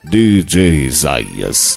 DJ Isaías.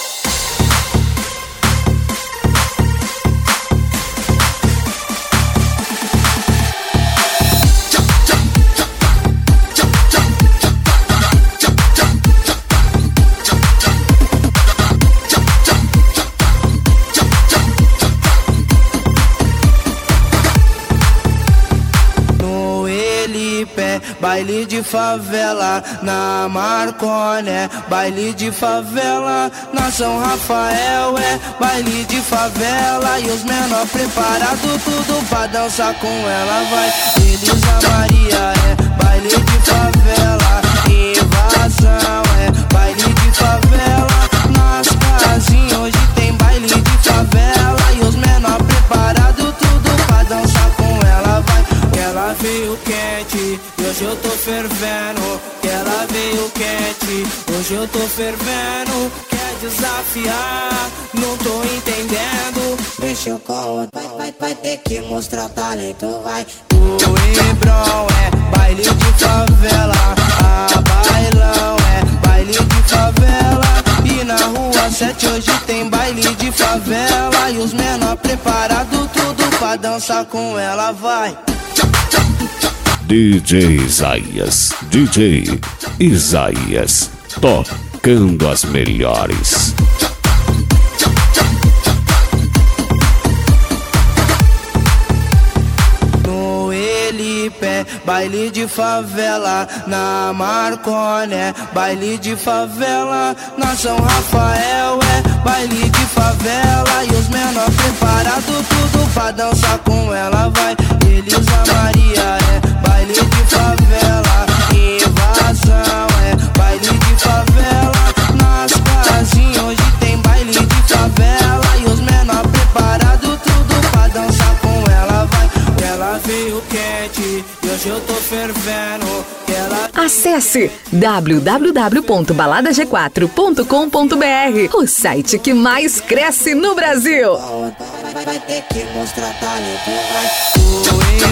Baile de favela na Marconi, baile de favela na São Rafael, baile de favela e os menor preparado tudo pra dançar com ela vai. Elisa Maria baile de favela, invasão baile de favela, nas casinhas hoje tem baile de favela e os menor preparado tudo pra dançar com ela vai. Ela veio quente, e hoje eu tô fervendo. Ela veio quente, hoje eu tô fervendo. Quer desafiar, não tô entendendo. Mexeu com outro, vai ter que mostrar talento, vai. O Embrão baile de favela, a bailão baile de favela. E na rua 7 hoje tem baile de favela e os menor preparado tudo pra dançar com ela, vai. DJ Isaías, DJ Isaías, tocando as melhores. No Elipé, baile de favela na Marconi, baile de favela na São Rafael, baile de favela e os menor preparado tudo pra dançar com ela vai. Elisa Maria baile de favela, invasão baile de favela, nas casinhas hoje tem baile de favela e os menor preparado tudo pra dançar com ela vai. Ela veio quente e hoje eu tô fervendo. Acesse www.baladag4.com.br, o site que mais cresce no Brasil. Vai ter que mostrar talento, vai.